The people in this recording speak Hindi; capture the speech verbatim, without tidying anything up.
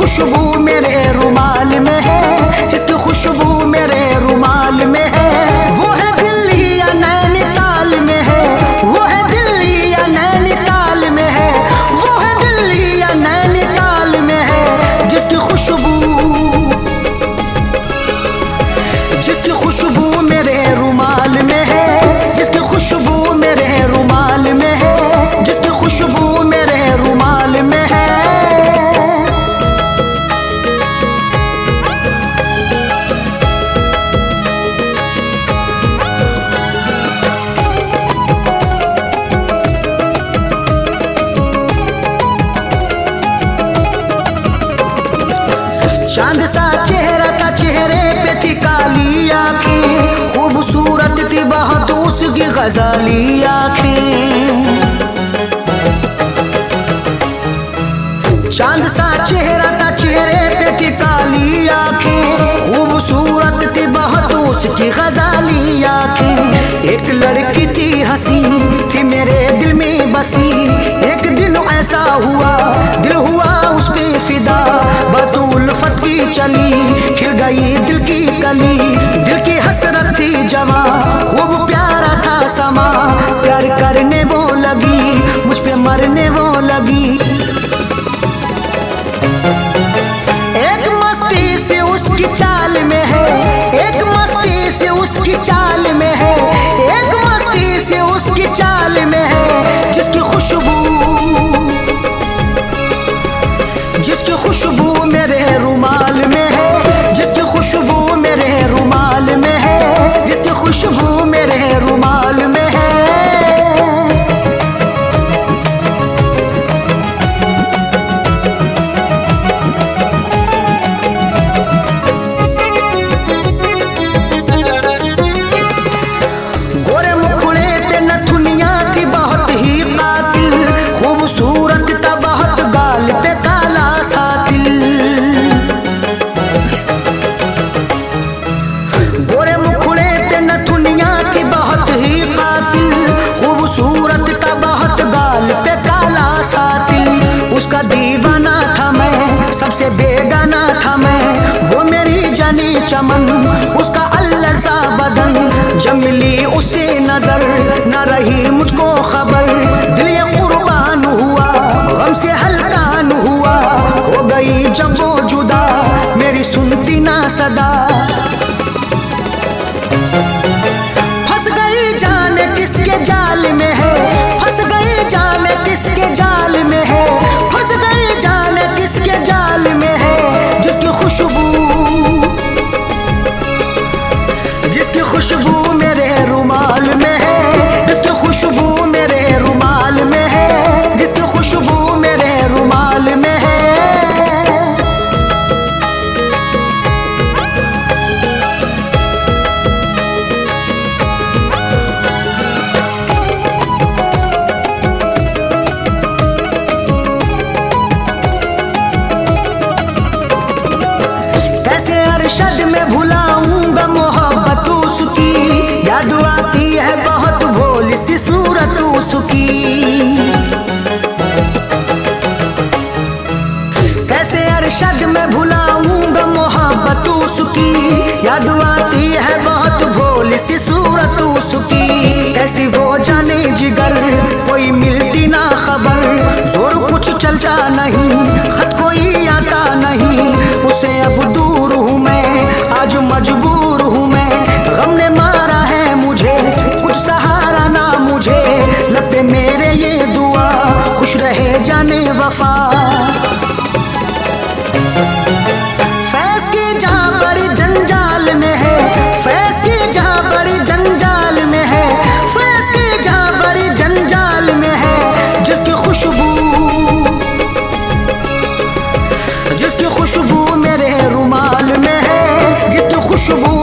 खुशबू मेरे रुमाल में है, जिसकी खुशबू मेरे रुमाल में है, वो है दिल्ली या नैनीताल में है, वो है दिल्ली या नैनीताल में है, वो है दिल्ली या नैनीताल में है। जिसकी खुशबू जिसकी खुशबू मेरे रुमाल में है, जिसकी खुशबू मेरे रुमाल में है, जिसकी खुशबू मेरे रुमाल में है। चांद सा चेहरा था, चेहरे पे थी काली आँखें, खूबसूरत थी बहुत उसकी गजाली आँखें। चांद सा चेहरा था, चेहरे पे थी काली आँखें, खूबसूरत थी बहुत उसकी गजाली आँखें। एक लड़की थी हंसी, थी मेरे दिल में बसी, एक दिन ऐसा हुआ दिल हुआ उस पे फिदा, बतुल्फत की चली खिल गई दिल की कली, दिल की हसरत थी जवां, खूब प्यारा था समा, प्यार करने वो लगी, मुझ पे मरने वो लगी। एक मस्ती से उसकी चाल में है, एक मस्ती से उसकी चाल में है, एक मस्ती से उसकी चाल में है। जिसकी खुशबू जिसकी खुशबू मेरे रुमाल में है, जिसकी खुशबू मेरे रुमाल में है, जिसकी खुशबू मेरे रुमाल में है। गोरे मुखड़े पे नथुनिया थी बहुत ही कातिल, खूबसूरत था बहुत गाल पे काला सा तिल। गोरे मुखड़े पे नथुनिया थी बहुत ही कातिल, खूबसूरत था बहुत गाल पे काला सा तिल। उसका दीवाना था मैं, सबसे बेगाना था मैं, वो मेरी जानी चमन, उसका अल्लड़ सा बदन। जब मिली उसे नजर न रही मुझको खबर, दिल ये कुर्बान हुआ गम से हल्कान हुआ, हो गई जब वो जुदा मेरी सुनती ना सदा। फंस गई जाने किसके जाल में है, फंस गई जाने किसके जाल में है, फंस गई जाने किसके जाल में है। जिसकी खुशबू जिसकी खुशबू मेरे रुमाल में है, जिसकी खुशबू मेरे रुमाल में है, जिसकी खुशबू मेरे रुमाल में है। कैसे अरशद में भुलाऊंगा मोहब्बत उसकी, याद आती है बहुत भोली सी सूरत उसकी। कैसे अरशद में भुलाऊंगा मोहब्बत उसकी, याद आती है बहुत भोली सी सूरत उसकी। कैसी वो जाने जिगर कोई मिलती ना खबर, जोर कुछ चलता नहीं खत कोई आता नहीं, उसे अब दूर हूँ मैं आज मजबूर हूँ मैं, गम ने मारा है मुझे कुछ सहारा ना मुझे, लब पे मेरे ये दुआ खुश रहे जाने वफा। फैज की जहाँ बड़ी जंजाल में है, फैज की जहाँ बड़ी जंजाल में है, फैज की जहाँ बड़ी जंजाल में है। जिसकी खुशबू जिसकी खुशबू मेरे रुमाल में है, जिसकी खुशबू